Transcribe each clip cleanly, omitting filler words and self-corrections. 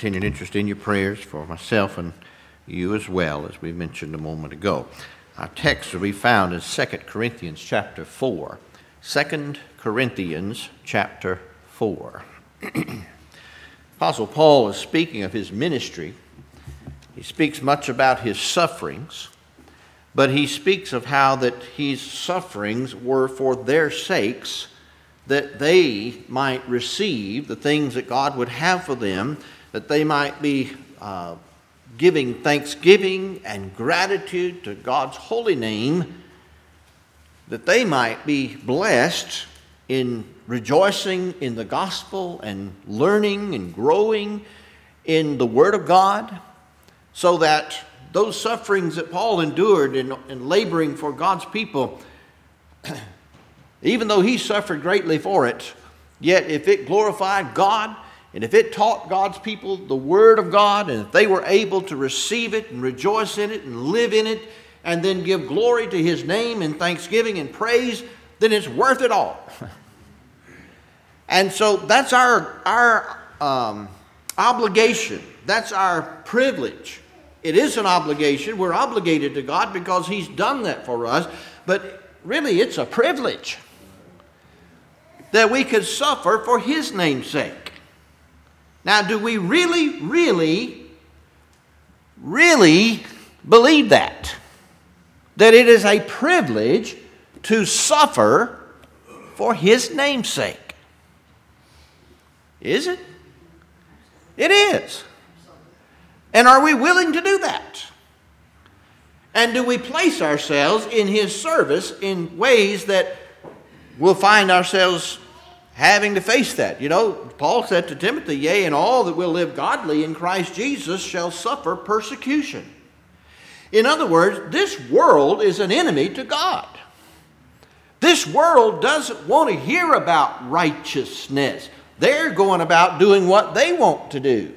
continued interest in your prayers for myself and you as well, as we mentioned a moment ago. Our text will be found in 2 Corinthians chapter 4. 2 Corinthians chapter 4. Apostle Paul is speaking of his ministry. He speaks much about his sufferings, but he speaks of how that his sufferings were for their sakes, that they might receive the things that God would have for them, that they might be giving thanksgiving and gratitude to God's holy name, that they might be blessed in rejoicing in the gospel and learning and growing in the Word of God, so that those sufferings that Paul endured in laboring for God's people, even though he suffered greatly for it, yet if it glorified God and if it taught God's people the Word of God, and if they were able to receive it and rejoice in it and live in it and then give glory to His name and thanksgiving and praise, then it's worth it all. And so that's our obligation. That's our privilege. It is an obligation. We're obligated to God because He's done that for us. But really, it's a privilege that we could suffer for His name's sake. Now, do we really believe that? That it is a privilege to suffer for His name's sake? Is it? It is. And are we willing to do that? And do we place ourselves in His service in ways that we'll find ourselves having to face that? You know, Paul said to Timothy, "Yea, and all that will live godly in Christ Jesus shall suffer persecution." In other words, this world is an enemy to God. This world doesn't want to hear about righteousness. They're going about doing what they want to do.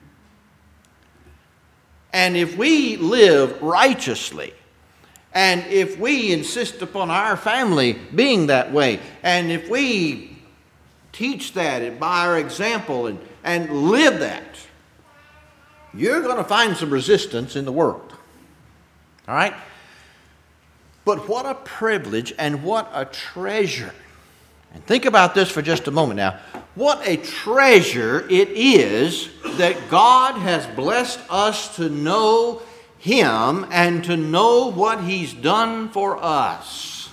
And if we live righteously, and if we insist upon our family being that way, and if we teach that by our example and live that, you're going to find some resistance in the world. All right? But what a privilege and what a treasure. And think about this for just a moment now. What a treasure it is that God has blessed us to know Him and to know what He's done for us.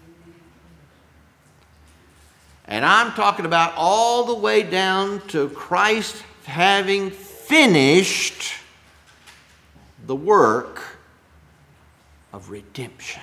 And I'm talking about all the way down to Christ having finished the work of redemption.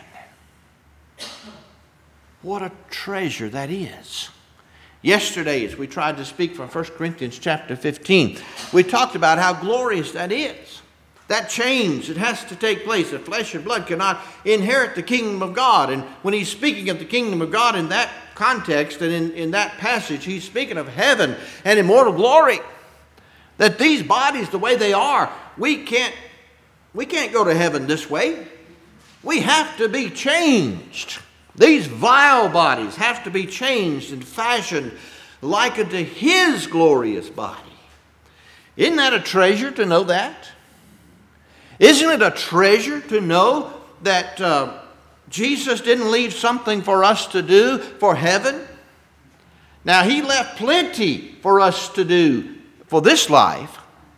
What a treasure that is. Yesterday, as we tried to speak from 1 Corinthians chapter 15, we talked about how glorious that is. That change that has to take place, that flesh and blood cannot inherit the kingdom of God. And when he's speaking of the kingdom of God in that context and in that passage, he's speaking of heaven and immortal glory. That these bodies, the way they are, we can't go to heaven this way. We have to be changed. These vile bodies have to be changed and fashioned like unto His glorious body. Isn't that a treasure to know that? Isn't it a treasure to know that Jesus didn't leave something for us to do for heaven? Now, He left plenty for us to do for this life.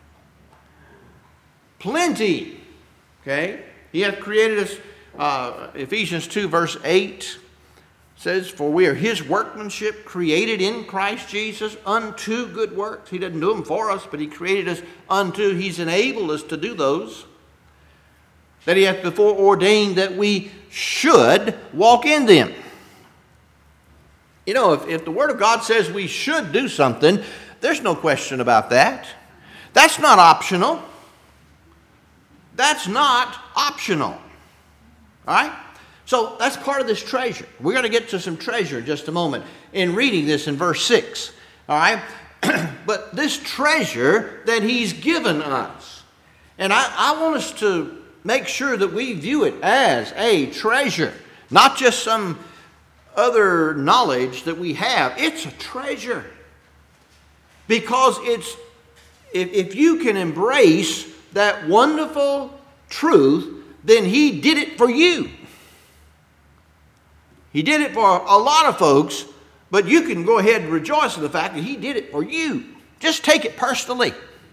Plenty. Okay? He hath created us. Ephesians 2 verse 8 says, "For we are His workmanship, created in Christ Jesus unto good works." He didn't do them for us, but He created us unto. He's enabled us to do those. That He hath before ordained that we should walk in them. You know, if the Word of God says we should do something, there's no question about that. That's not optional. That's not optional. All right? So that's part of this treasure. We're going to get to some treasure in just a moment in reading this in verse 6. All right? But this treasure that He's given us. And I want us to make sure that we view it as a treasure. Not just some other knowledge that we have. It's a treasure. Because if you can embrace that wonderful truth, then He did it for you. He did it for a lot of folks, but you can go ahead and rejoice in the fact that He did it for you. Just take it personally.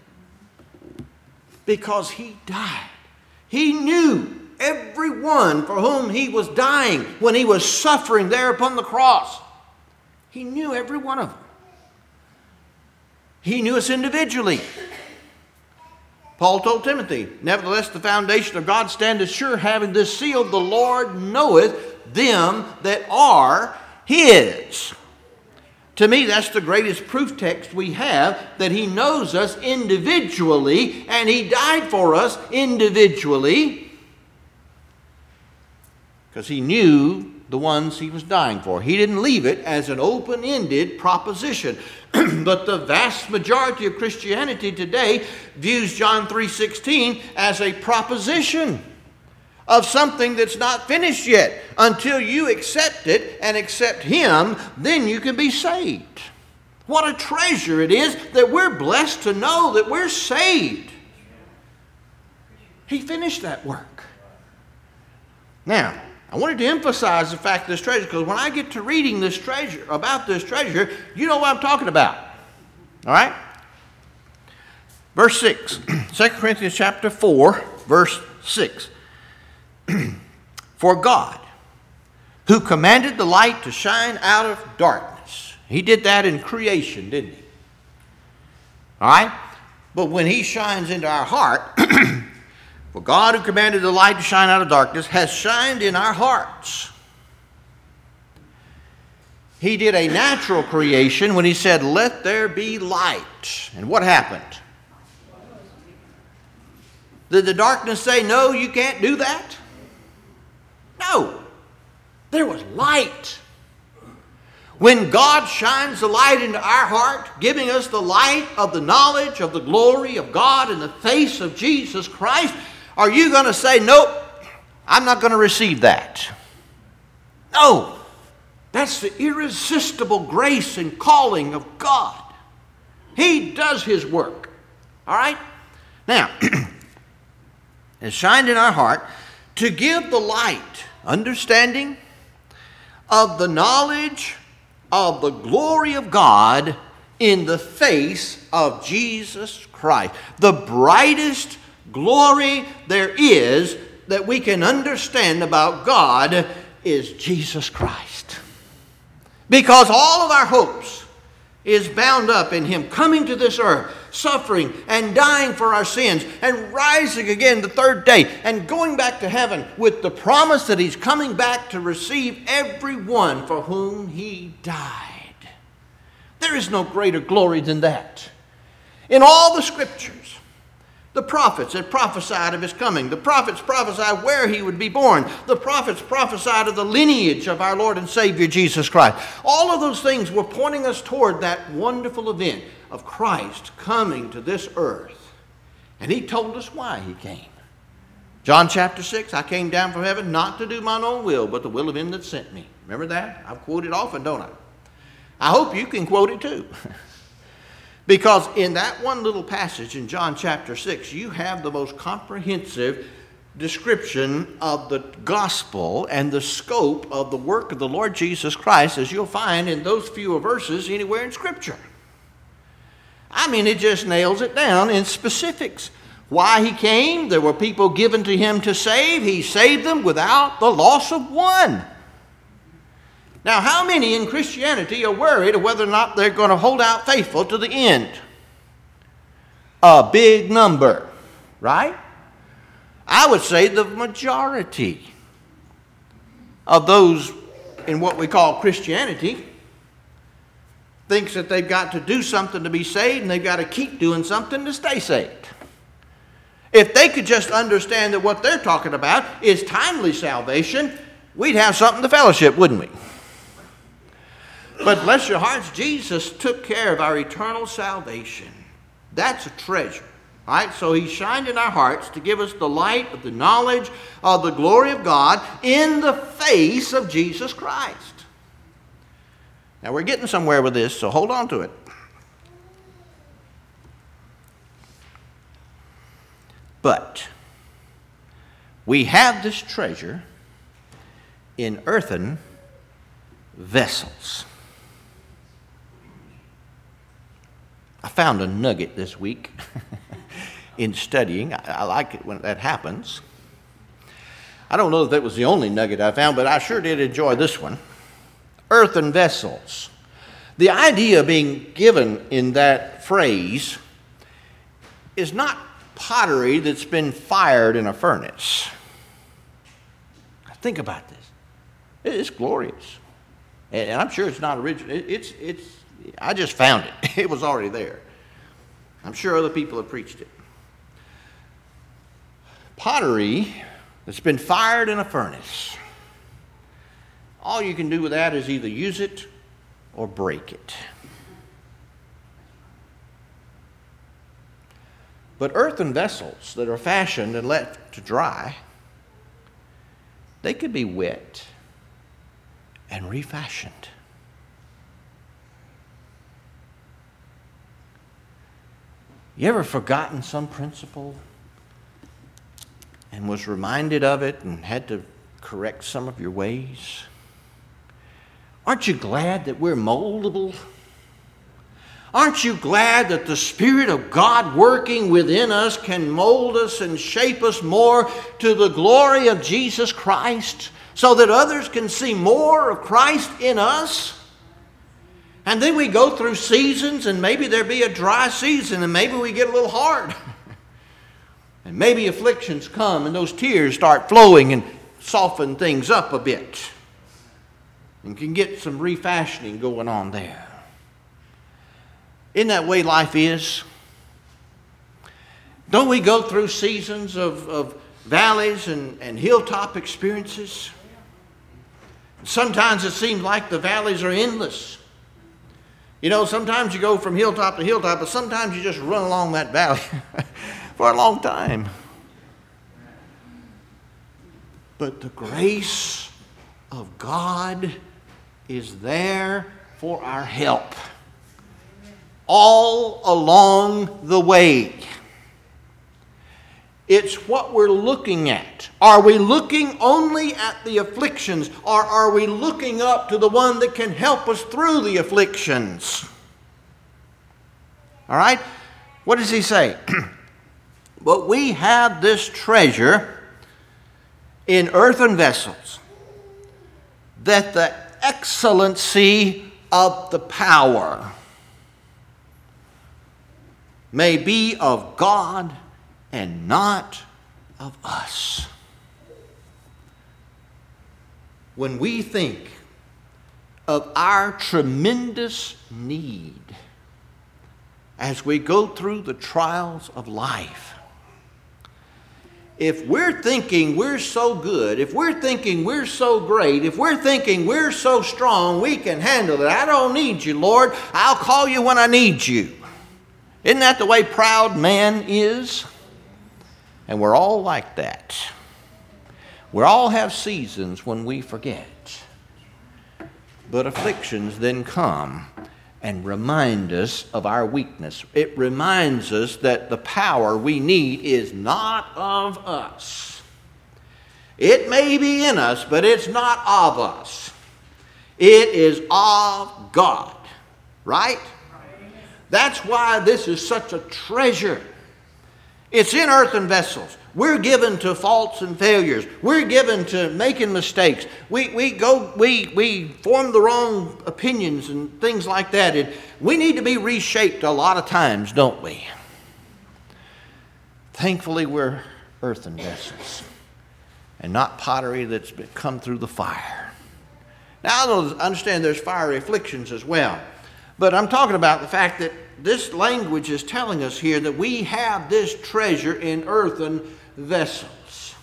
Because He died. He knew everyone for whom He was dying when He was suffering there upon the cross. He knew every one of them. He knew us individually. Paul told Timothy, nevertheless the foundation of God standeth sure, having this seal, the Lord knoweth them that are His. To me, that's the greatest proof text we have, that He knows us individually, and He died for us individually, because He knew the ones He was dying for. He didn't leave it as an open-ended proposition. But the vast majority of Christianity today views John 3:16 as a proposition of something that's not finished yet. Until you accept it and accept Him, then you can be saved. What a treasure it is that we're blessed to know that we're saved. He finished that work. Now, I wanted to emphasize the fact of this treasure, because when I get to reading this treasure, about this treasure, you know what I'm talking about. All right? Verse 6. 2 Corinthians chapter 4, verse 6. For God, who commanded the light to shine out of darkness. He did that in creation, didn't He? All right? But when He shines into our heart, for God, who commanded the light to shine out of darkness, has shined in our hearts. He did a natural creation when He said, let there be light. And what happened? Did the darkness say, no, you can't do that? No. There was light. When God shines the light into our heart, giving us the light of the knowledge of the glory of God in the face of Jesus Christ, are you going to say, nope, I'm not going to receive that? No. That's the irresistible grace and calling of God. He does His work. All right? Now, it shined in our heart to give the light, understanding of the knowledge of the glory of God in the face of Jesus Christ. The brightest glory there is that we can understand about God is Jesus Christ. Because all of our hopes is bound up in Him coming to this earth, suffering and dying for our sins, and rising again the third day, and going back to heaven with the promise that He's coming back to receive everyone for whom He died. There is no greater glory than that. In all the Scriptures, the prophets had prophesied of His coming. The prophets prophesied where He would be born. The prophets prophesied of the lineage of our Lord and Savior Jesus Christ. All of those things were pointing us toward that wonderful event of Christ coming to this earth. And He told us why He came. John chapter 6, I came down from heaven not to do mine own will, but the will of Him that sent me. Remember that? I've quoted often, don't I? I hope you can quote it too. Because in that one little passage in John chapter 6, you have the most comprehensive description of the gospel and the scope of the work of the Lord Jesus Christ as you'll find in those few verses anywhere in Scripture. I mean, it just nails it down in specifics. Why He came, there were people given to Him to save. He saved them without the loss of one. Now, how many in Christianity are worried of whether or not they're going to hold out faithful to the end? A big number, right? I would say the majority of those in what we call Christianity thinks that they've got to do something to be saved, and they've got to keep doing something to stay saved. If they could just understand that what they're talking about is timely salvation, we'd have something to fellowship, wouldn't we? But bless your hearts, Jesus took care of our eternal salvation. That's a treasure. All right? So He shined in our hearts to give us the light of the knowledge of the glory of God in the face of Jesus Christ. Now we're getting somewhere with this, so hold on to it. But we have this treasure in earthen vessels. I found a nugget this week in studying. I like it when that happens. I don't know if that was the only nugget I found, but I sure did enjoy this one. Earthen vessels. The idea being given in that phrase is not pottery that's been fired in a furnace. Think about this. It's glorious. And I'm sure it's not original. I just found it. It was already there. I'm sure other people have preached it. Pottery that's been fired in a furnace. All you can do with that is either use it or break it. But earthen vessels that are fashioned and left to dry, they could be wet and refashioned. You ever forgotten some principle and was reminded of it and had to correct some of your ways? Aren't you glad that we're moldable? Aren't you glad that the Spirit of God working within us can mold us and shape us more to the glory of Jesus Christ so that others can see more of Christ in us? And then we go through seasons, and maybe there be a dry season, and maybe we get a little hard. And maybe afflictions come, and those tears start flowing and soften things up a bit. And can get some refashioning going on there. Isn't that the way life is? Don't we go through seasons of valleys and hilltop experiences? Sometimes it seems like the valleys are endless. You know, sometimes you go from hilltop to hilltop, but sometimes you just run along that valley for a long time. But the grace of God is there for our help all along the way. It's what we're looking at. Are we looking only at the afflictions, or are we looking up to the one that can help us through the afflictions? All right? What does he say? But we have this treasure in earthen vessels, that the excellency of the power may be of God and not of us. When we think of our tremendous need as we go through the trials of life, if we're thinking we're so good, if we're thinking we're so great, if we're thinking we're so strong, we can handle it. I don't need you, Lord. I'll call you when I need you. Isn't that the way proud man is? And we're all like that. We all have seasons when we forget. But afflictions then come and remind us of our weakness. It reminds us that the power we need is not of us. It may be in us, but it's not of us. It is of God. Right? That's why this is such a treasure. It's in earthen vessels. We're given to faults and failures. We're given to making mistakes. We form the wrong opinions and things like that. And we need to be reshaped a lot of times, don't we? Thankfully, we're earthen vessels and not pottery that's come through the fire. Now, I understand there's fiery afflictions as well. But I'm talking about the fact that this language is telling us here that we have this treasure in earthen vessels.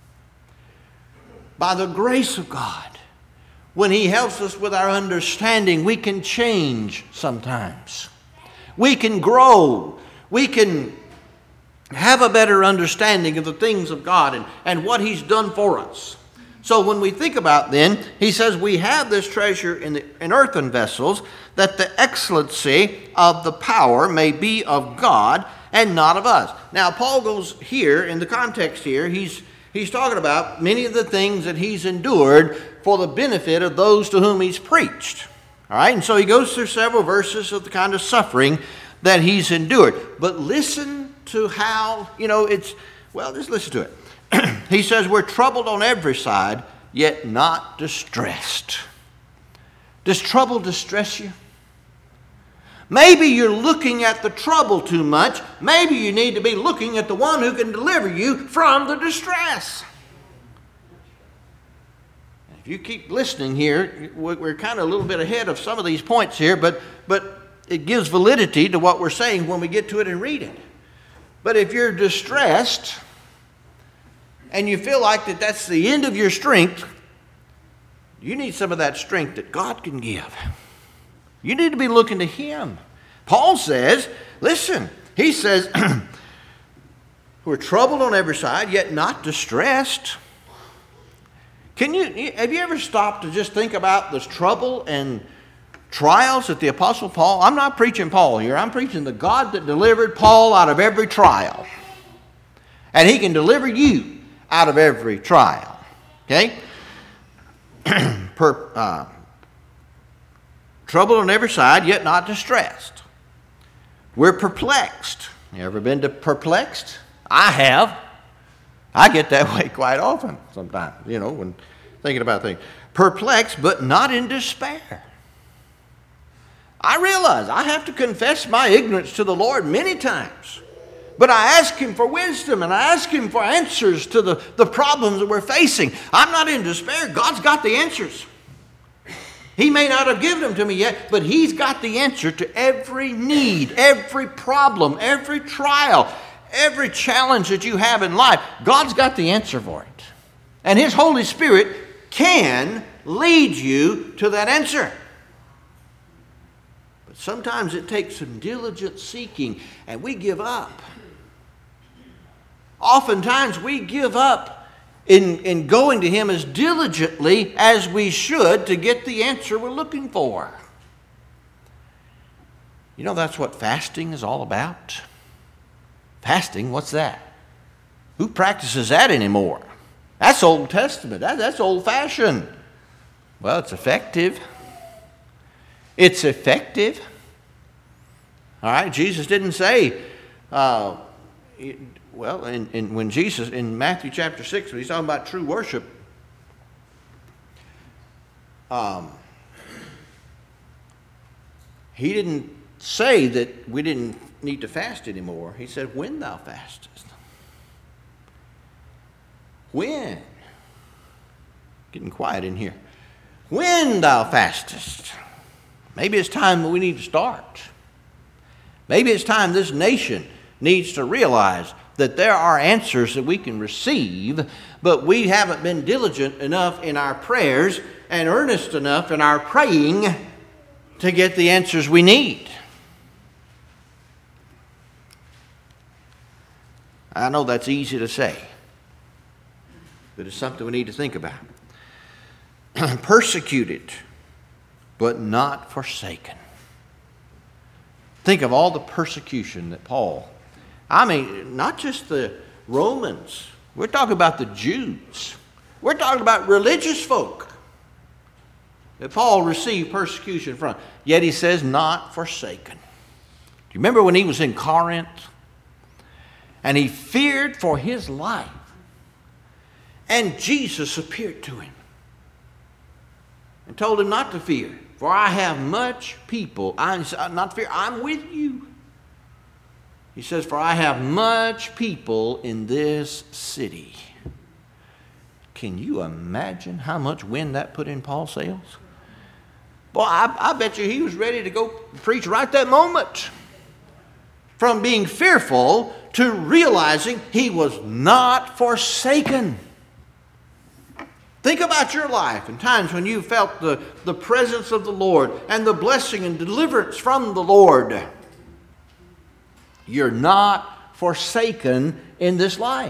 By the grace of God, when He helps us with our understanding, we can change sometimes. We can grow. We can have a better understanding of the things of God and what He's done for us. So when we think about then, he says we have this treasure in earthen vessels, that the excellency of the power may be of God and not of us. Now, Paul goes here, in the context here, he's talking about many of the things that he's endured for the benefit of those to whom he's preached. All right, and so he goes through several verses of the kind of suffering that he's endured. But listen to how, just listen to it. He says, we're troubled on every side, yet not distressed. Does trouble distress you? Maybe you're looking at the trouble too much. Maybe you need to be looking at the one who can deliver you from the distress. If you keep listening here, we're kind of a little bit ahead of some of these points here, but it gives validity to what we're saying when we get to it and read it. But if you're distressed and you feel like that's the end of your strength, you need some of that strength that God can give. You need to be looking to Him. Paul says, listen, he says, we're troubled on every side, yet not distressed. Have you ever stopped to just think about this trouble and trials that the Apostle Paul, I'm not preaching Paul here, I'm preaching the God that delivered Paul out of every trial. And He can deliver you out of every trial. Okay? Trouble on every side, yet not distressed. We're perplexed. You ever been perplexed? I have. I get that way quite often sometimes, when thinking about things. Perplexed, but not in despair. I realize I have to confess my ignorance to the Lord many times. But I ask Him for wisdom, and I ask Him for answers to the problems that we're facing. I'm not in despair. God's got the answers. He may not have given them to me yet, but He's got the answer to every need, every problem, every trial, every challenge that you have in life. God's got the answer for it. And His Holy Spirit can lead you to that answer. But sometimes it takes some diligent seeking, and we give up. Oftentimes we give up in going to Him as diligently as we should to get the answer we're looking for. That's what fasting is all about. Fasting, what's that? Who practices that anymore? That's Old Testament. That's old-fashioned. Well, it's effective. It's effective. All right, Jesus didn't say, when Jesus, in Matthew chapter 6, when He's talking about true worship, He didn't say that we didn't need to fast anymore. He said, when thou fastest. When? Getting quiet in here. When thou fastest. Maybe it's time that we need to start. Maybe it's time this nation needs to realize that there are answers that we can receive, but we haven't been diligent enough in our prayers and earnest enough in our praying to get the answers we need. I know that's easy to say, but it's something we need to think about. Persecuted, but not forsaken. Think of all the persecution that Paul, not just the Romans. We're talking about the Jews. We're talking about religious folk that Paul received persecution from. Yet he says, not forsaken. Do you remember when he was in Corinth? And he feared for his life. And Jesus appeared to him and told him not to fear. For I have much people. Not fear, I'm with you. He says, for I have much people in this city. Can you imagine how much wind that put in Paul's sails? Boy, I bet you he was ready to go preach right that moment. From being fearful to realizing he was not forsaken. Think about your life and times when you felt the presence of the Lord and the blessing and deliverance from the Lord. You're not forsaken in this life.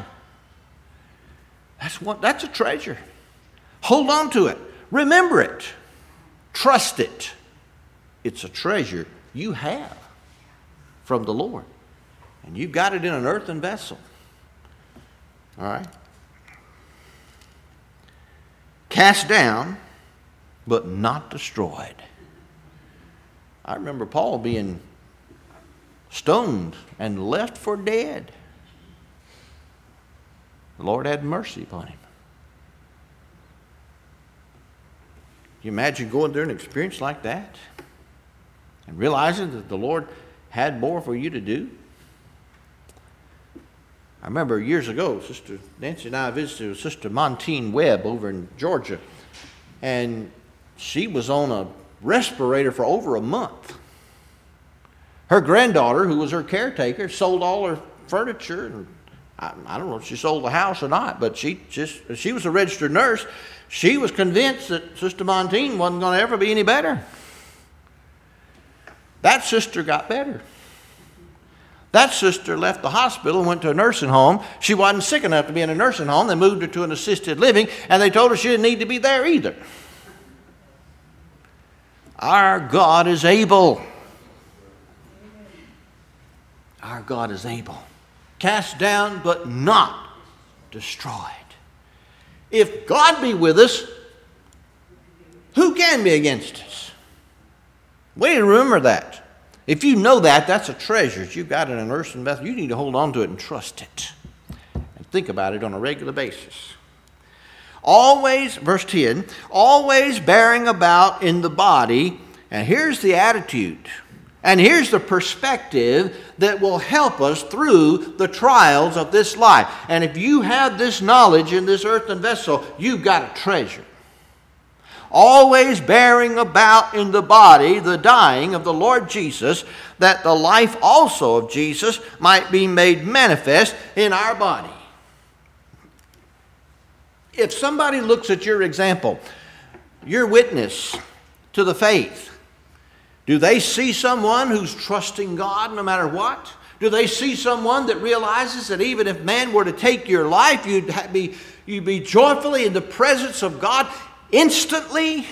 That's a treasure. Hold on to it. Remember it. Trust it. It's a treasure you have from the Lord. And you've got it in an earthen vessel. All right? Cast down, but not destroyed. I remember Paul being stoned and left for dead. The Lord had mercy upon him. Can you imagine going through an experience like that and realizing that the Lord had more for you to do? I remember years ago, Sister Nancy and I visited with Sister Montine Webb over in Georgia, and she was on a respirator for over a month. Her granddaughter, who was her caretaker, sold all her furniture, and I don't know if she sold the house or not, but she was a registered nurse. She was convinced that Sister Montine wasn't going to ever be any better. That sister got better. That sister left the hospital and went to a nursing home. She wasn't sick enough to be in a nursing home. They moved her to an assisted living, and they told her she didn't need to be there either. Our God is able. Our God is able. Cast down, but not destroyed. If God be with us, who can be against us? We need to remember that. If you know that, that's a treasure that you've got in an earthen vessel. You need to hold on to it and trust it. And think about it on a regular basis. Always, verse 10, always bearing about in the body, and here's the attitude, and here's the perspective that will help us through the trials of this life. And if you have this knowledge in this earthen vessel, you've got a treasure. Always bearing about in the body the dying of the Lord Jesus, that the life also of Jesus might be made manifest in our body. If somebody looks at your example, your witness to the faith, do they see someone who's trusting God no matter what? Do they see someone that realizes that even if man were to take your life, you'd be joyfully in the presence of God instantly?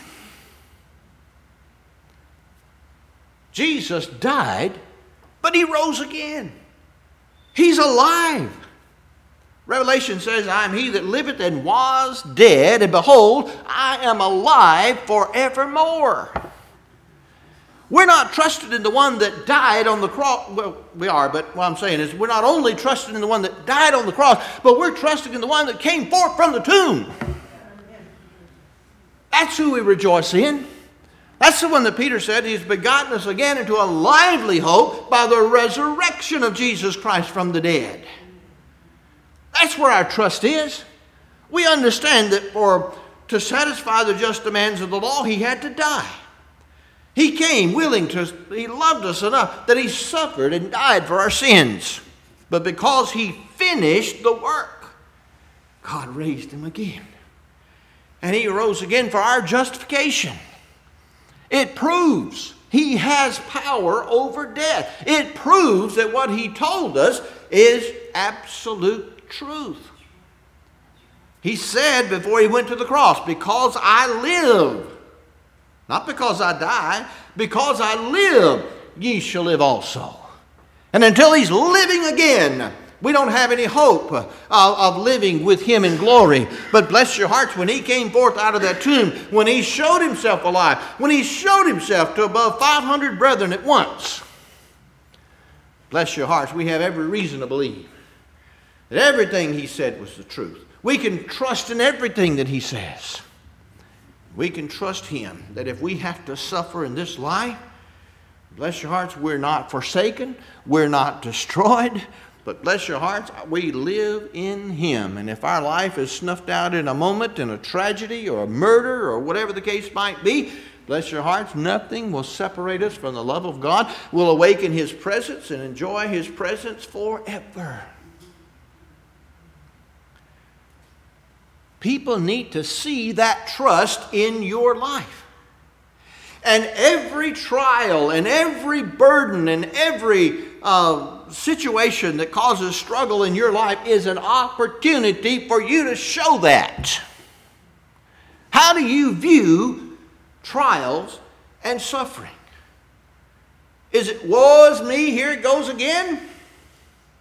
Jesus died, but he rose again. He's alive. Revelation says, I am he that liveth and was dead, and behold, I am alive forevermore. We're not trusted in the one that died on the cross. Well, we are, but what I'm saying is we're not only trusted in the one that died on the cross, but we're trusted in the one that came forth from the tomb. That's who we rejoice in. That's the one that Peter said, he's begotten us again into a lively hope by the resurrection of Jesus Christ from the dead. That's where our trust is. We understand that to satisfy the just demands of the law, he had to die. He came he loved us enough that he suffered and died for our sins. But because he finished the work, God raised him again. And he rose again for our justification. It proves he has power over death. It proves that what he told us is absolute truth. He said before he went to the cross, because I live, not because I die, because I live, ye shall live also. And until he's living again, we don't have any hope of living with him in glory. But bless your hearts, when he came forth out of that tomb, when he showed himself alive, when he showed himself to above 500 brethren at once, bless your hearts, we have every reason to believe that everything he said was the truth. We can trust in everything that he says. We can trust him that if we have to suffer in this life, bless your hearts, we're not forsaken, we're not destroyed, but bless your hearts, we live in him. And if our life is snuffed out in a moment in a tragedy or a murder or whatever the case might be, bless your hearts, nothing will separate us from the love of God. We'll awaken his presence and enjoy his presence forever. People need to see that trust in your life. And every trial and every burden and every situation that causes struggle in your life is an opportunity for you to show that. How do you view trials and suffering? Is it, woe is me, here it goes again?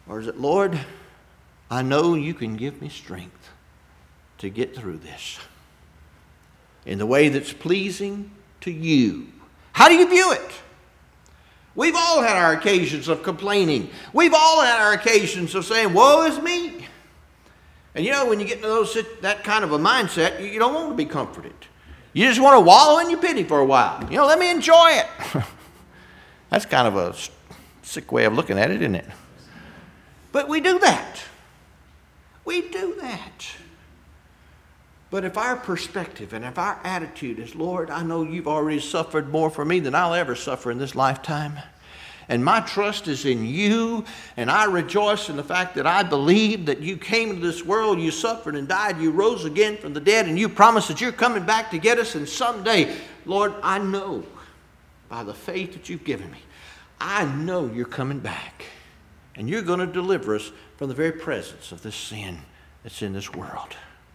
Or is it, Lord, I know you can give me strength to get through this in the way that's pleasing to you? How do you view it? We've all had our occasions of complaining. We've all had our occasions of saying, woe is me. And you know, when you get into that kind of a mindset, you don't want to be comforted. You just want to wallow in your pity for a while. You know, let me enjoy it. That's kind of a sick way of looking at it, isn't it? But we do that. We do that. But if our perspective and if our attitude is, Lord, I know you've already suffered more for me than I'll ever suffer in this lifetime. And my trust is in you, and I rejoice in the fact that I believe that you came into this world, you suffered and died, you rose again from the dead, and you promised that you're coming back to get us, and someday, Lord, I know by the faith that you've given me, I know you're coming back, and you're going to deliver us from the very presence of this sin that's in this world.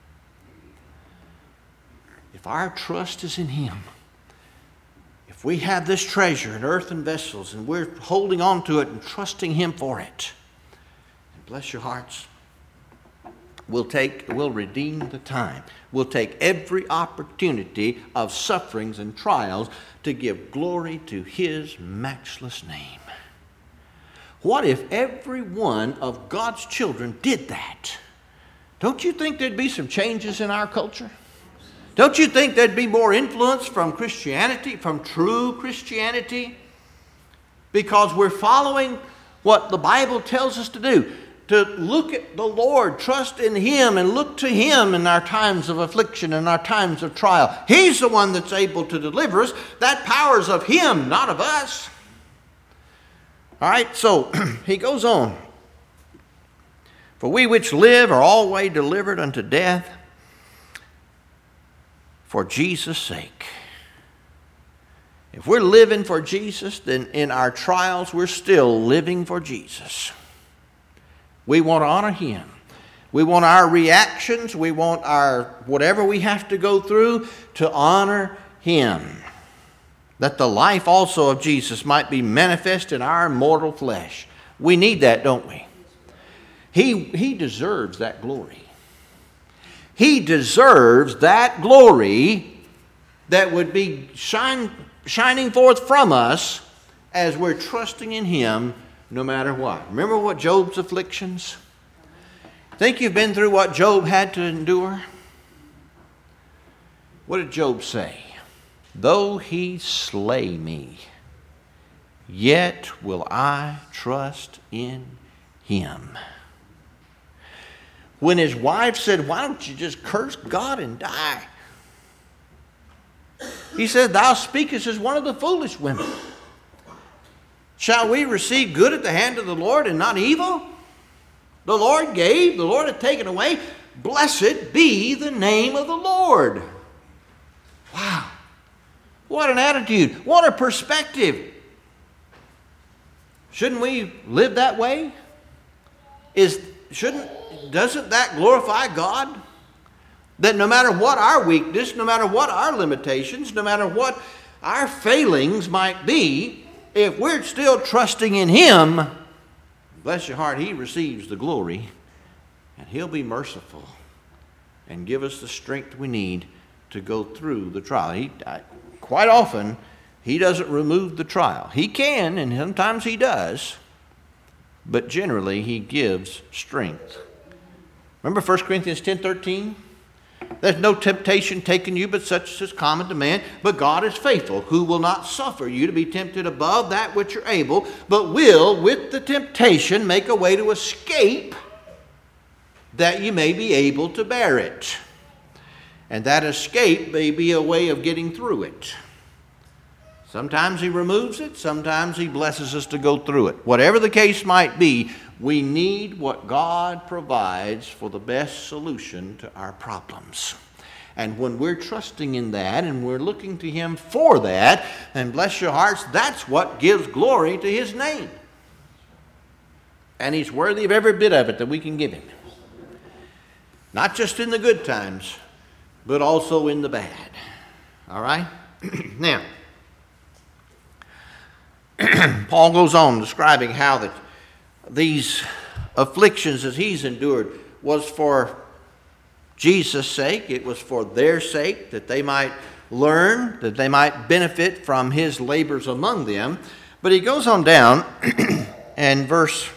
If our trust is in him, if we have this treasure in earthen vessels and we're holding on to it and trusting him for it, and bless your hearts, we'll redeem the time. We'll take every opportunity of sufferings and trials to give glory to his matchless name. What if every one of God's children did that? Don't you think there'd be some changes in our culture? Don't you think there'd be more influence from Christianity, from true Christianity? Because we're following what the Bible tells us to do. To look at the Lord, trust in him, and look to him in our times of affliction and our times of trial. He's the one that's able to deliver us. That power is of him, not of us. All right, so he goes on. For we which live are always delivered unto death for Jesus' sake. If we're living for Jesus, then in our trials we're still living for Jesus. We want to honor him. We want our reactions, we want our whatever we have to go through to honor him. That the life also of Jesus might be manifest in our mortal flesh. We need that, don't we? He deserves that glory. He deserves that glory that would be shining forth from us as we're trusting in him no matter what. Remember what Job's afflictions? Think you've been through what Job had to endure? What did Job say? Though he slay me, yet will I trust in him. When his wife said, why don't you just curse God and die? He said, thou speakest as one of the foolish women. Shall we receive good at the hand of the Lord and not evil? The Lord gave, the Lord hath taken away. Blessed be the name of the Lord. Wow. What an attitude. What a perspective. Shouldn't we live that way? Doesn't that glorify God? That no matter what our weakness, no matter what our limitations, no matter what our failings might be, if we're still trusting in him, bless your heart, he receives the glory, and he'll be merciful and give us the strength we need to go through the trial. Quite often, he doesn't remove the trial. He can, and sometimes he does, but generally he gives strength. Remember 1 Corinthians 10:13? There's no temptation taken you but such as is common to man, but God is faithful, who will not suffer you to be tempted above that which you're able, but will with the temptation make a way to escape, that you may be able to bear it. And that escape may be a way of getting through it. Sometimes he removes it, sometimes he blesses us to go through it. Whatever the case might be, we need what God provides for the best solution to our problems. And when we're trusting in that and we're looking to him for that, then bless your hearts, that's what gives glory to his name. And he's worthy of every bit of it that we can give him. Not just in the good times, but also in the bad. All right? Now, Paul goes on describing how that these afflictions that he's endured was for Jesus' sake. It was for their sake, that they might learn, that they might benefit from his labors among them. But he goes on down and verse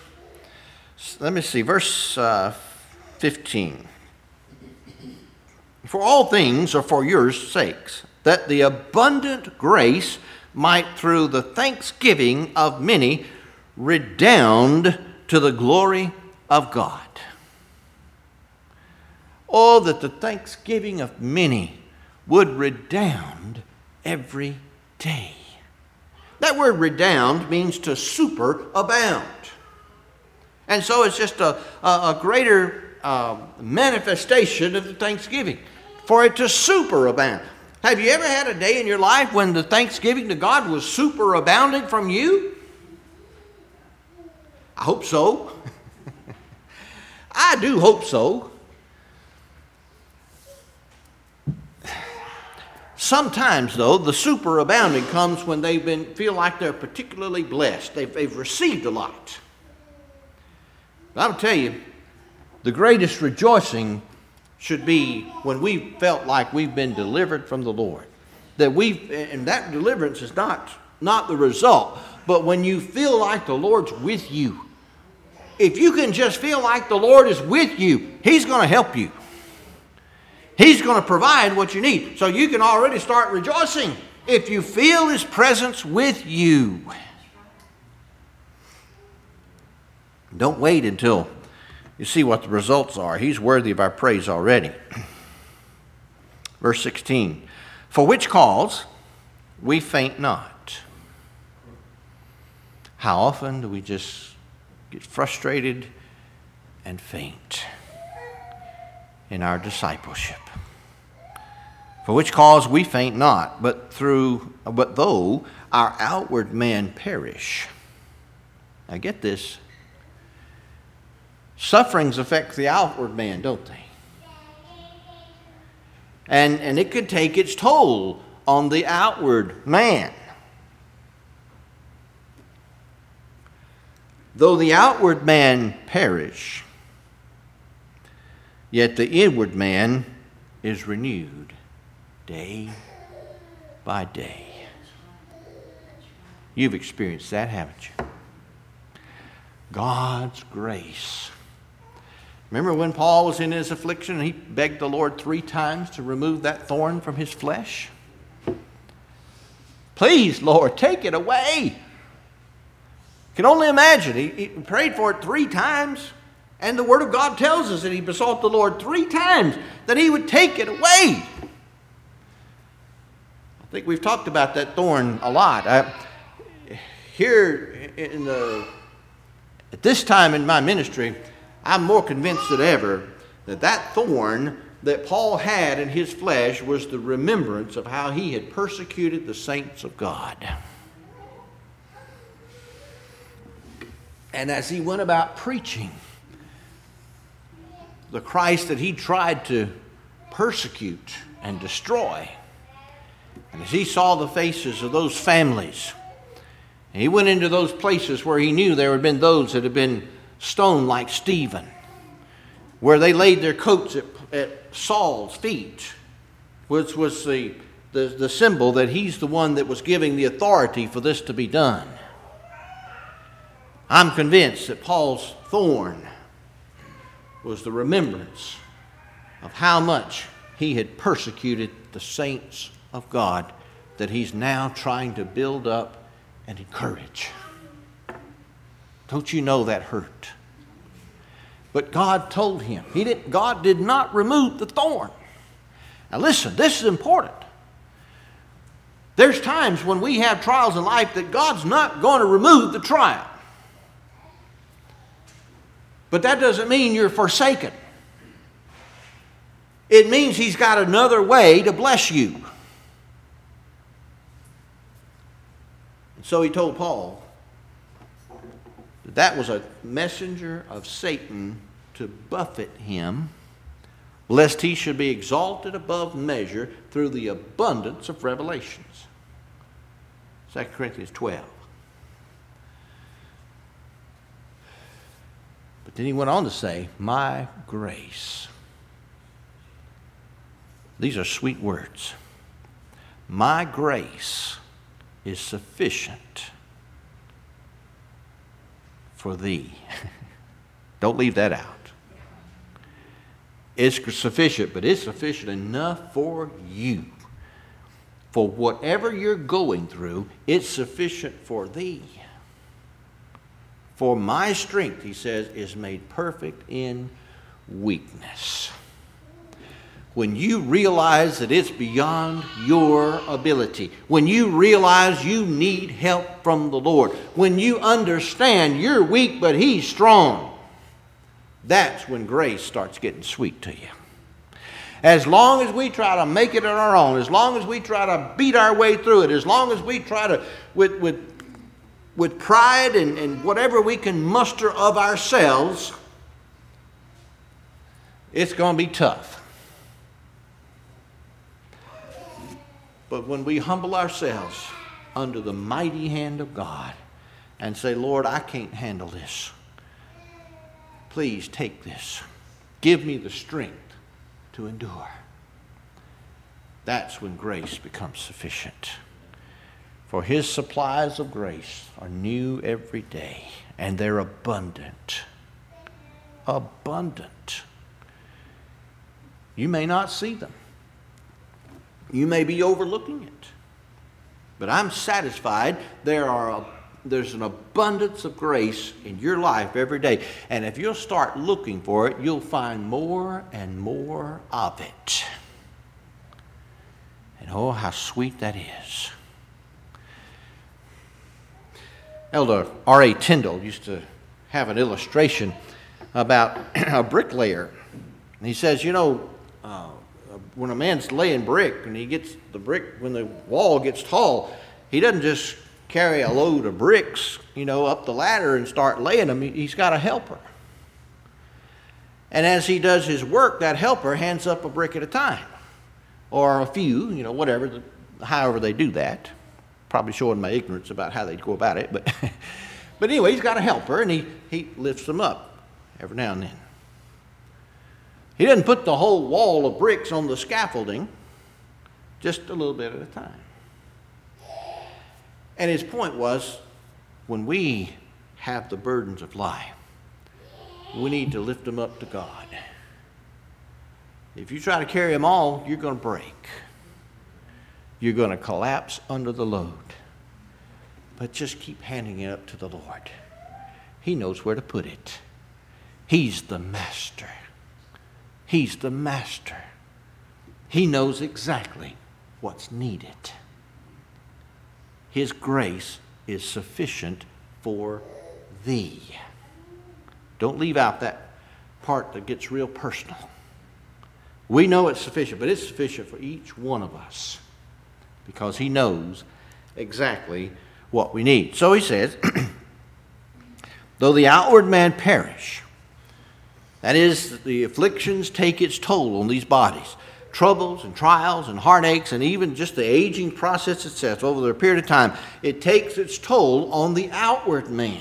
15. For all things are for your sakes, that the abundant grace might through the thanksgiving of many redound to the glory of God. Oh, that the thanksgiving of many would redound every day. That word redound means to superabound. And so it's just a greater manifestation of the thanksgiving, for it to superabound. Have you ever had a day in your life when the thanksgiving to God was superabounding from you? I hope so. I do hope so. Sometimes, though, the superabounding comes when they feel like they're particularly blessed. They've received a lot. But I'll tell you, the greatest rejoicing should be when we felt like we've been delivered from the Lord. And that deliverance is not the result, but when you feel like the Lord's with you. If you can just feel like the Lord is with you, he's going to help you. He's going to provide what you need. So you can already start rejoicing if you feel his presence with you. Don't wait until you see what the results are. He's worthy of our praise already. Verse 16. For which cause we faint not. How often do we just get frustrated and faint in our discipleship? For which cause we faint not, but though our outward man perish. Now get this. Sufferings affect the outward man, don't they? And it could take its toll on the outward man. Though the outward man perish, yet the inward man is renewed day by day. You've experienced that, haven't you? God's grace. Remember when Paul was in his affliction and he begged the Lord 3 times to remove that thorn from his flesh? Please, Lord, take it away. Can only imagine. He prayed for it 3 times, and the Word of God tells us that he besought the Lord 3 times that he would take it away. I think we've talked about that thorn a lot. Here at this time in my ministry, I'm more convinced than ever that that thorn that Paul had in his flesh was the remembrance of how he had persecuted the saints of God. And as he went about preaching the Christ that he tried to persecute and destroy, and as he saw the faces of those families, and he went into those places where he knew there had been those that had been stoned like Stephen, where they laid their coats at Saul's feet, which was the symbol that he's the one that was giving the authority for this to be done. I'm convinced that Paul's thorn was the remembrance of how much he had persecuted the saints of God that he's now trying to build up and encourage. Don't you know that hurt? But God told him. God did not remove the thorn. Now listen, this is important. There's times when we have trials in life that God's not going to remove the trial. But that doesn't mean you're forsaken. It means he's got another way to bless you. And so he told Paul that that was a messenger of Satan to buffet him, lest he should be exalted above measure through the abundance of revelations. 2 Corinthians 12. But then he went on to say, my grace. These are sweet words. My grace is sufficient for thee. Don't leave that out. It's sufficient, but it's sufficient enough for you. For whatever you're going through, it's sufficient for thee. For my strength, he says, is made perfect in weakness. When you realize that it's beyond your ability, when you realize you need help from the Lord, when you understand you're weak but He's strong, that's when grace starts getting sweet to you. As long as we try to make it on our own, as long as we try to beat our way through it, as long as we try to, with pride and whatever we can muster of ourselves, it's going to be tough. But when we humble ourselves under the mighty hand of God and say, Lord, I can't handle this. Please take this. Give me the strength to endure. That's when grace becomes sufficient. For His supplies of grace are new every day, and they're abundant. Abundant. You may not see them. You may be overlooking it. But I'm satisfied there's an abundance of grace in your life every day. And if you'll start looking for it, you'll find more and more of it. And oh, how sweet that is. Elder R.A. Tyndall used to have an illustration about a bricklayer. And he says, when a man's laying brick and he gets the brick, when the wall gets tall, he doesn't just carry a load of bricks, up the ladder and start laying them. He's got a helper. And as he does his work, that helper hands up a brick at a time. Or a few, whatever, however they do that. Probably showing my ignorance about how they go about it. But anyway, he's got a helper and he lifts them up every now and then. He doesn't put the whole wall of bricks on the scaffolding, just a little bit at a time. And his point was, when we have the burdens of life, we need to lift them up to God. If you try to carry them all, you're going to break. You're going to collapse under the load. But just keep handing it up to the Lord. He knows where to put it. He's the master. He's the master. He knows exactly what's needed. His grace is sufficient for thee. Don't leave out that part that gets real personal. We know it's sufficient, but it's sufficient for each one of us because He knows exactly what we need. So he says, though the outward man perish, that is, the afflictions take its toll on these bodies. Troubles and trials and heartaches and even just the aging process itself over a period of time, it takes its toll on the outward man.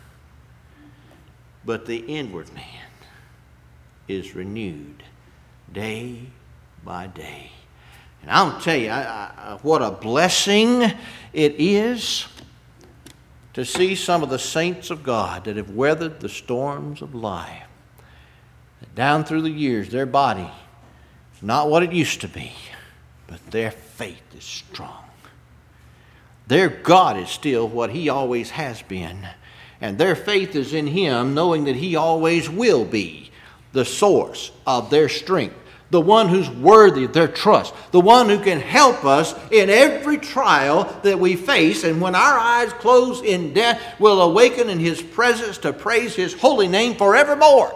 But the inward man is renewed day by day. And I'll tell you what a blessing it is to see some of the saints of God that have weathered the storms of life. Down through the years, their body is not what it used to be, but their faith is strong. Their God is still what He always has been, and their faith is in Him, knowing that He always will be the source of their strength, the one who's worthy of their trust, the one who can help us in every trial that we face, and when our eyes close in death, will awaken in His presence to praise His holy name forevermore.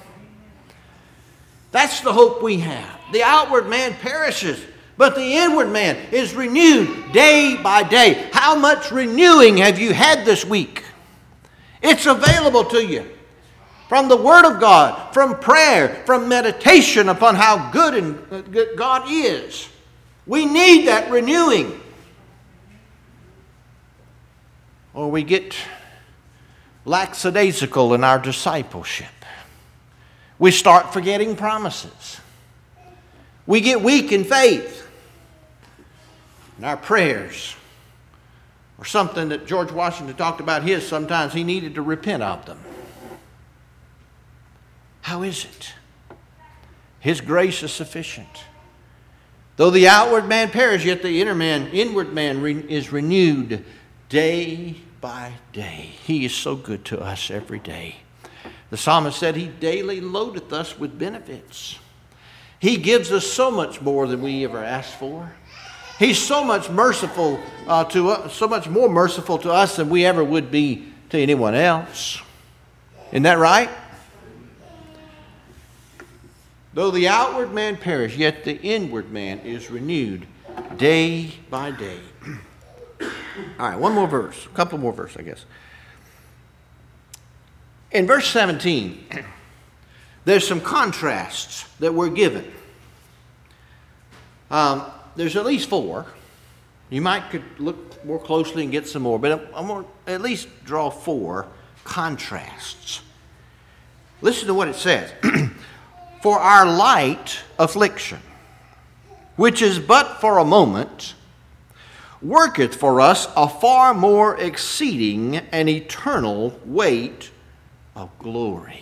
That's the hope we have. The outward man perishes, but the inward man is renewed day by day. How much renewing have you had this week? It's available to you from the Word of God, from prayer, from meditation upon how good God is. We need that renewing, or we get lackadaisical in our discipleship. We start forgetting promises. We get weak in faith. And our prayers are something that George Washington talked about his. Sometimes he needed to repent of them. How is it? His grace is sufficient. Though the outward man perish, yet the inward man is renewed day by day. He is so good to us every day. The psalmist said he daily loadeth us with benefits. He gives us so much more than we ever asked for. He's so much merciful to us, so much more merciful to us than we ever would be to anyone else. Isn't that right? Though the outward man perish, yet the inward man is renewed day by day. All right, one more verse, a couple more verses, I guess. In verse 17, there's some contrasts that we're given. There's at least 4. You could look more closely and get some more, but I'm going to at least draw 4 contrasts. Listen to what it says. For our light affliction, which is but for a moment, worketh for us a far more exceeding and eternal weight of glory.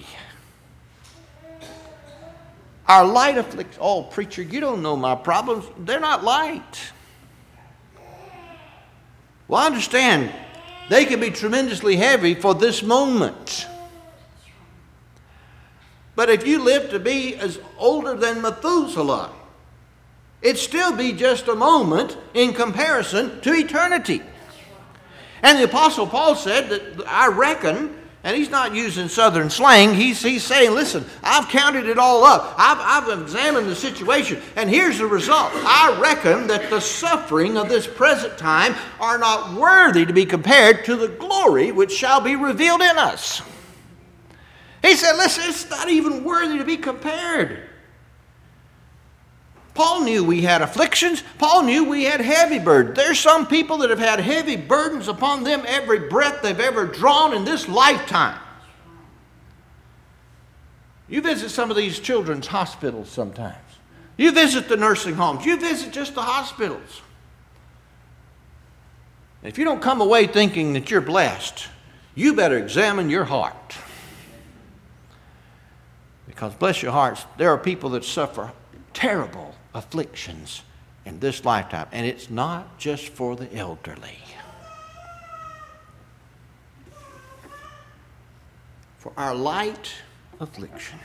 Our light affliction. Oh, preacher, you don't know my problems. They're not light. Well, I understand they can be tremendously heavy for this moment. But if you live to be as older than Methuselah, it'd still be just a moment in comparison to eternity. And the Apostle Paul said that I reckon, and he's not using southern slang, he's saying, listen, I've counted it all up. I've examined the situation, and here's the result. I reckon that the suffering of this present time are not worthy to be compared to the glory which shall be revealed in us. He said, listen, it's not even worthy to be compared. Paul knew we had afflictions. Paul knew we had heavy burdens. There's some people that have had heavy burdens upon them every breath they've ever drawn in this lifetime. You visit some of these children's hospitals sometimes. You visit the nursing homes. You visit just the hospitals. If you don't come away thinking that you're blessed, you better examine your heart. Because bless your hearts, there are people that suffer terrible afflictions in this lifetime. And it's not just for the elderly. For our light affliction.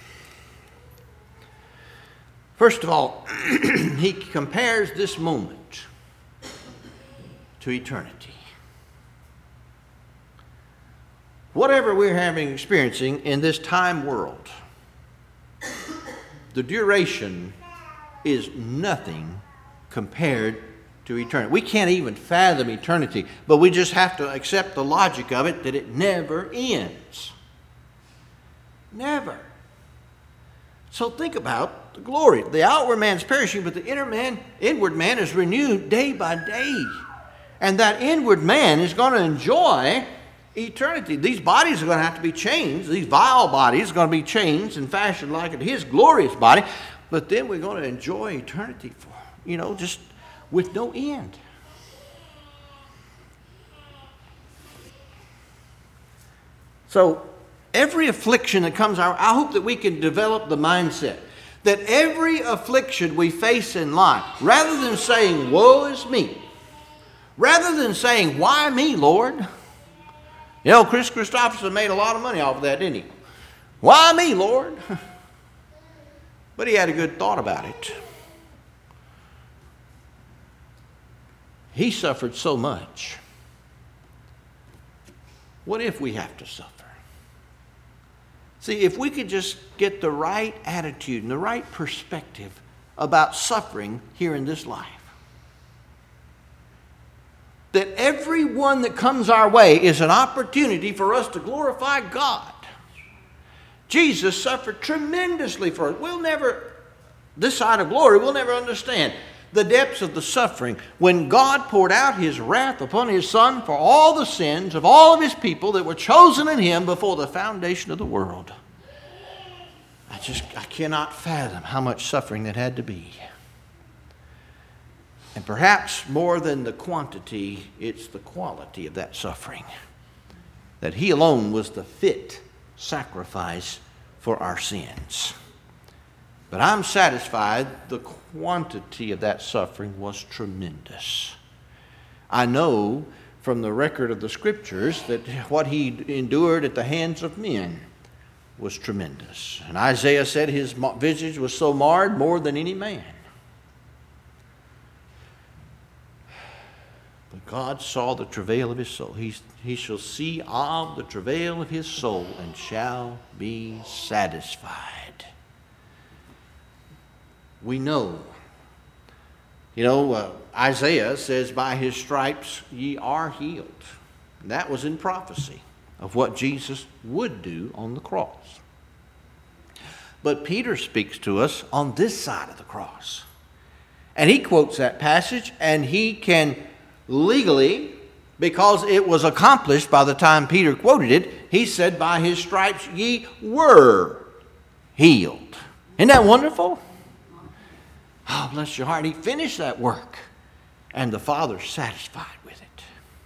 First of all, he compares this moment to eternity. Whatever we're experiencing in this time world, the duration is nothing compared to eternity. We can't even fathom eternity, but we just have to accept the logic of it that it never ends. Never. So think about the glory. The outward man is perishing, but the inward man is renewed day by day. And that inward man is going to enjoy eternity. These bodies are going to have to be changed. These vile bodies are going to be changed and fashioned like his glorious body. But then we're going to enjoy eternity for, just with no end. So every affliction that comes our way, I hope that we can develop the mindset that every affliction we face in life, rather than saying, woe is me, rather than saying, why me, Lord? Chris Christopherson made a lot of money off of that, didn't he? Why me, Lord? But he had a good thought about it. He suffered so much. What if we have to suffer? See, if we could just get the right attitude and the right perspective about suffering here in this life, that every one that comes our way is an opportunity for us to glorify God. Jesus suffered tremendously for us. This side of glory, we'll never understand the depths of the suffering when God poured out his wrath upon his Son for all the sins of all of his people that were chosen in him before the foundation of the world. I cannot fathom how much suffering that had to be. And perhaps more than the quantity, it's the quality of that suffering. That he alone was the fit sacrifice for our sins. But I'm satisfied the quantity of that suffering was tremendous. I know from the record of the Scriptures that what he endured at the hands of men was tremendous. And Isaiah said his visage was so marred more than any man. But God saw the travail of his soul. He shall see of the travail of his soul and shall be satisfied. We know. Isaiah says, by his stripes ye are healed. That was in prophecy of what Jesus would do on the cross. But Peter speaks to us on this side of the cross. And he quotes that passage, and he can legally, because it was accomplished by the time Peter quoted it, he said, by his stripes ye were healed. Isn't that wonderful? Oh, bless your heart. He finished that work, and the Father's satisfied with it.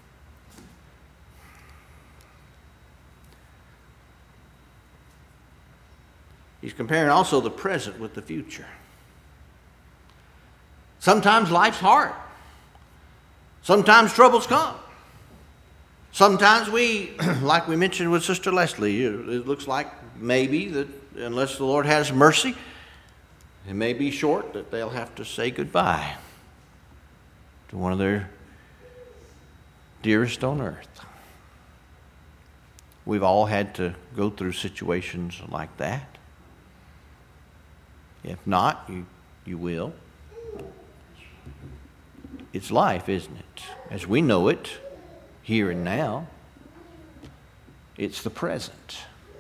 He's comparing also the present with the future. Sometimes life's hard. Sometimes troubles come. Sometimes we, like we mentioned with Sister Leslie, it looks like maybe that unless the Lord has mercy, it may be short that they'll have to say goodbye to one of their dearest on earth. We've all had to go through situations like that. If not, you will. It's life, isn't it? As we know it, here and now, it's the present.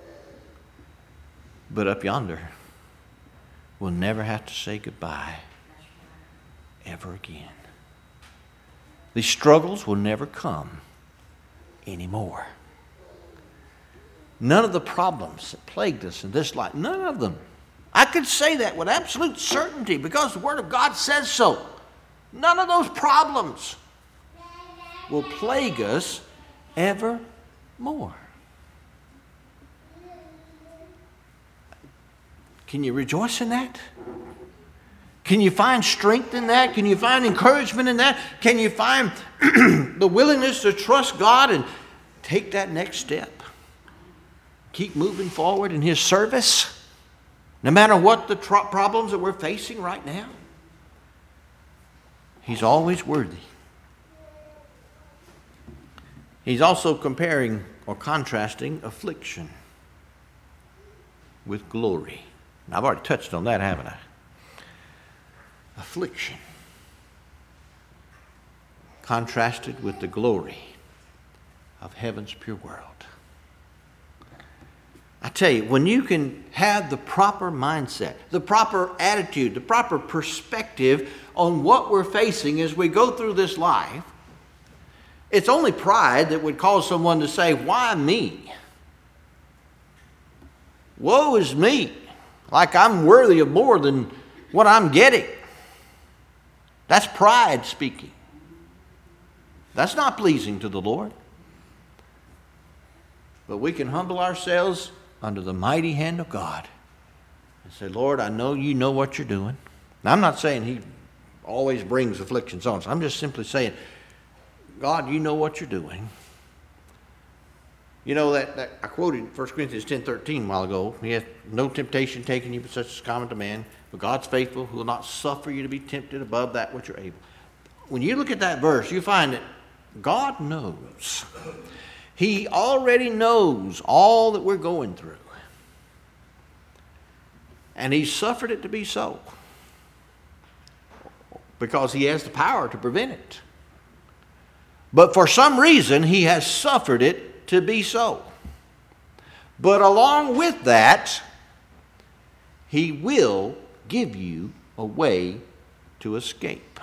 But up yonder, we'll never have to say goodbye ever again. These struggles will never come anymore. None of the problems that plagued us in this life, none of them. I could say that with absolute certainty because the Word of God says so. None of those problems will plague us ever more. Can you rejoice in that? Can you find strength in that? Can you find encouragement in that? Can you find the willingness to trust God and take that next step? Keep moving forward in His service, no matter what the problems that we're facing right now. He's always worthy. He's also comparing or contrasting affliction with glory. Now, I've already touched on that, haven't I? Affliction contrasted with the glory of heaven's pure world. I tell you, when you can have the proper mindset, the proper attitude, the proper perspective on what we're facing as we go through this life, it's only pride that would cause someone to say, why me? Woe is me. Like I'm worthy of more than what I'm getting. That's pride speaking. That's not pleasing to the Lord. But we can humble ourselves under the mighty hand of God and say, Lord, I know you know what you're doing. Now, I'm not saying He always brings afflictions on us. I'm just simply saying, God, you know what you're doing. You know that I quoted 1 Corinthians 10:13 a while ago. He hath no temptation taken you but such as common to man. But God's faithful, who will not suffer you to be tempted above that which you're able. When you look at that verse, you find that God knows. He already knows all that we're going through. And He suffered it to be so. Because He has the power to prevent it. But for some reason, He has suffered it to be so. But along with that, He will give you a way to escape.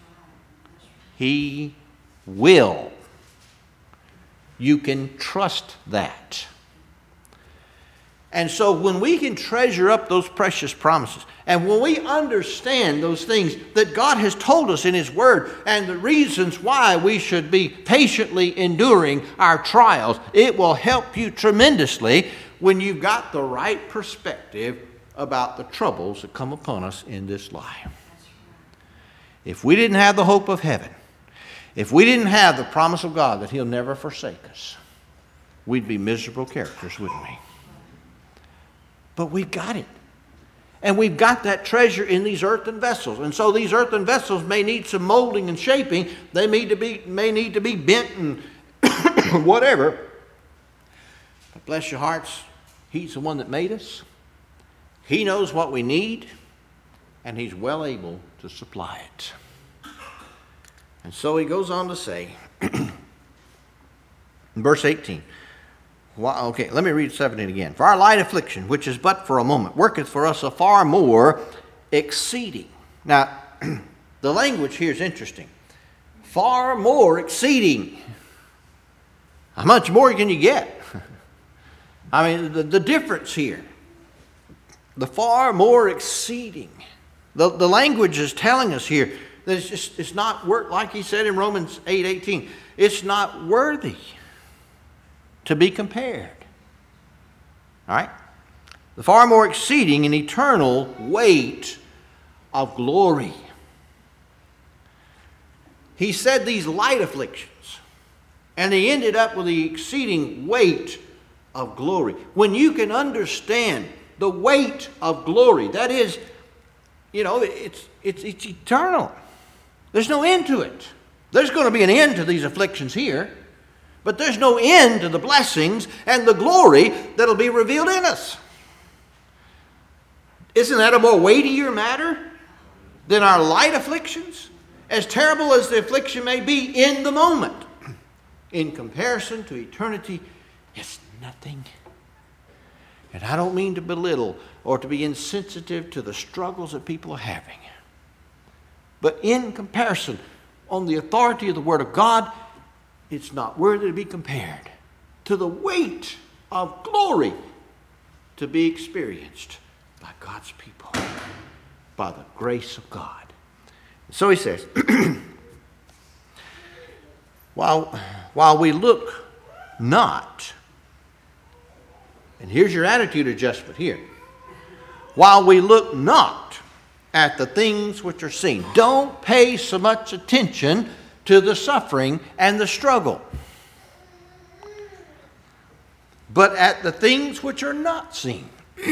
He will. You can trust that. And so when we can treasure up those precious promises, and when we understand those things that God has told us in His Word, and the reasons why we should be patiently enduring our trials, it will help you tremendously when you've got the right perspective about the troubles that come upon us in this life. If we didn't have the hope of heaven, if we didn't have the promise of God that He'll never forsake us, we'd be miserable characters, wouldn't we? But we've got it. And we've got that treasure in these earthen vessels. And so these earthen vessels may need some molding and shaping. They may need to be bent and whatever. But bless your hearts, He's the one that made us. He knows what we need, and He's well able to supply it. And so he goes on to say, in verse 18, okay, let me read 17 again. For our light affliction, which is but for a moment, worketh for us a far more exceeding. Now, the language here is interesting. Far more exceeding. How much more can you get? I mean, the difference here. The far more exceeding. The language is telling us here that it's not worth, like he said in Romans 8:18, it's not worthy to be compared. All right? The far more exceeding and eternal weight of glory. He said these light afflictions, and he ended up with the exceeding weight of glory. When you can understand the weight of glory, that is, you know, it's eternal. There's no end to it. There's going to be an end to these afflictions here, but there's no end to the blessings and the glory that'll be revealed in us. Isn't that a more weightier matter than our light afflictions? As terrible as the affliction may be in the moment, in comparison to eternity, it's nothing. And I don't mean to belittle or to be insensitive to the struggles that people are having. But in comparison, on the authority of the Word of God, it's not worthy to be compared to the weight of glory to be experienced by God's people, by the grace of God. So he says, while we look not, and here's your attitude adjustment here, while we look not at the things which are seen. Don't pay so much attention to the suffering and the struggle, but at the things which are not seen.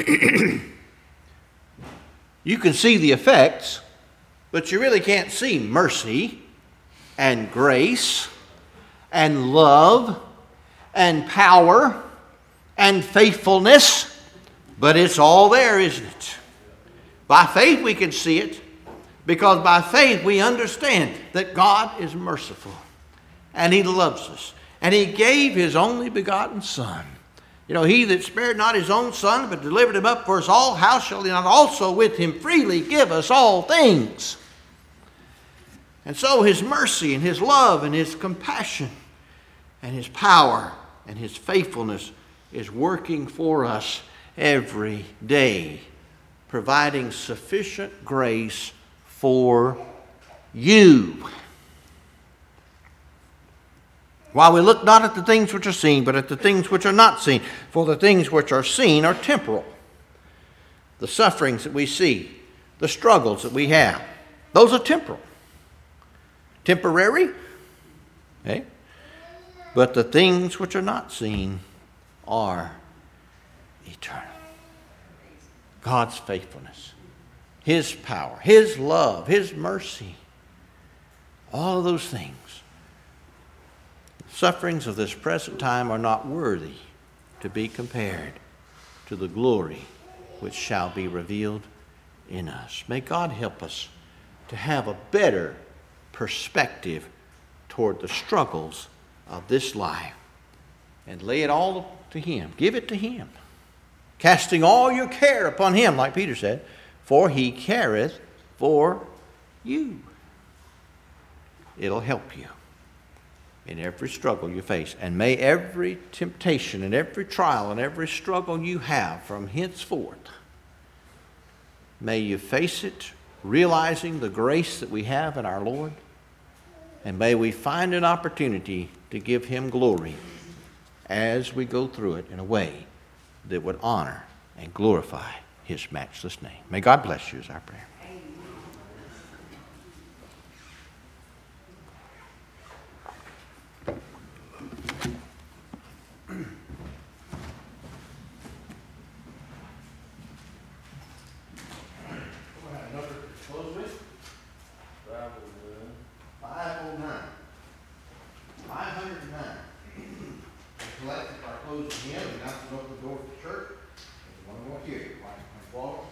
You can see the effects, but you really can't see mercy and grace and love and power and faithfulness, but it's all there, isn't it? By faith we can see it, because by faith we understand that God is merciful and He loves us. And He gave His only begotten Son. You know, He that spared not His own Son, but delivered Him up for us all, how shall He not also with Him freely give us all things? And so His mercy and His love and His compassion and His power and His faithfulness is working for us every day, providing sufficient grace for you. While we look not at the things which are seen, but at the things which are not seen. For the things which are seen are temporal. The sufferings that we see, the struggles that we have, those are temporal. Temporary, okay? But the things which are not seen are eternal. God's faithfulness, His power, His love, His mercy, all of those things. Sufferings of this present time are not worthy to be compared to the glory which shall be revealed in us. May God help us to have a better perspective toward the struggles of this life and lay it all to Him. Give it to Him. Casting all your care upon Him, like Peter said, for He careth for you. It'll help you. in every struggle you face. And may every temptation and every trial and every struggle you have from henceforth, may you face it realizing the grace that we have in our Lord. And may we find an opportunity to give Him glory as we go through it in a way that would honor and glorify His matchless name. May God bless you is our prayer. Collected our closing hymn, and that's to open the door for the church. There's one more here. Walk